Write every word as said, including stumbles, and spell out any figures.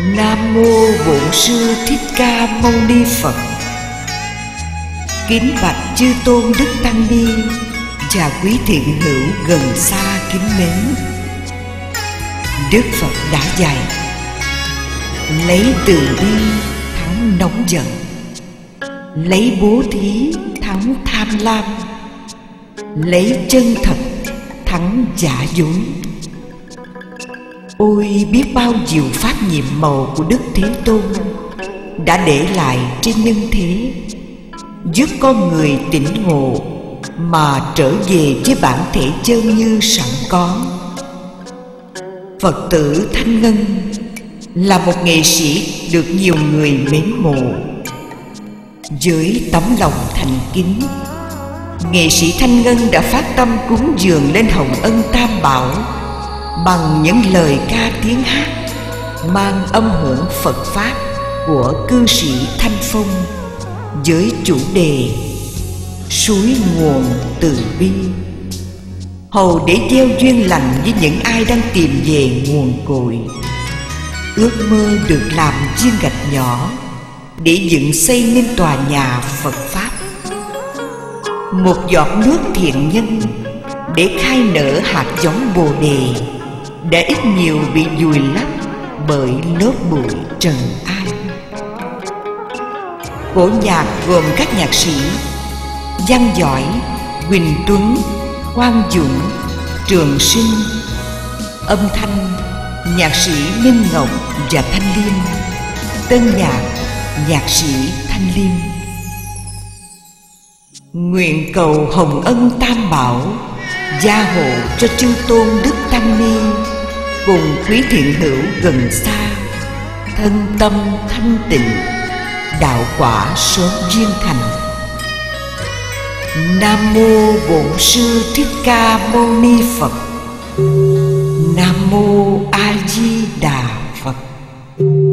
Nam mô Bổn Sư Thích Ca Mâu Ni Phật. Kính bạch chư tôn đức tăng ni và quý thiện hữu gần xa kính mến. Đức Phật đã dạy: lấy từ bi thắng nóng giận, lấy bố thí thắng tham lam, lấy chân thật thắng giả dối. Ôi biết bao diệu pháp nhiệm màu của Đức Thế Tôn đã để lại trên nhân thế, giúp con người tỉnh ngộ mà trở về với bản thể chân như sẵn có. Phật tử Thanh Ngân là một nghệ sĩ được nhiều người mến mộ. Với tấm lòng thành kính, nghệ sĩ Thanh Ngân đã phát tâm cúng dường lên Hồng Ân Tam Bảo bằng những lời ca tiếng hát mang âm hưởng Phật Pháp của cư sĩ Thanh Phong với chủ đề Suối nguồn từ bi, hầu để gieo duyên lành với những ai đang tìm về nguồn cội, ước mơ được làm viên gạch nhỏ để dựng xây nên tòa nhà Phật Pháp. Một giọt nước thiện nhân để khai nở hạt giống Bồ Đề đã ít nhiều bị vùi lấp bởi lớp bụi trần ai. Cổ nhạc gồm các nhạc sĩ Văn Giỏi, Quỳnh Tuấn, Quang Dũng, Trường Sinh. Âm thanh nhạc sĩ Minh Ngọc và Thanh Liêm. Tân nhạc nhạc sĩ Thanh Liêm. Nguyện cầu Hồng Ân Tam Bảo gia hộ cho chư tôn đức tăng ni cùng quý thiện hữu gần xa thân tâm thanh tịnh, đạo quả sớm viên thành. Nam mô Bổn Sư Thích Ca Mâu Ni Phật. Nam mô A Di Đà Phật.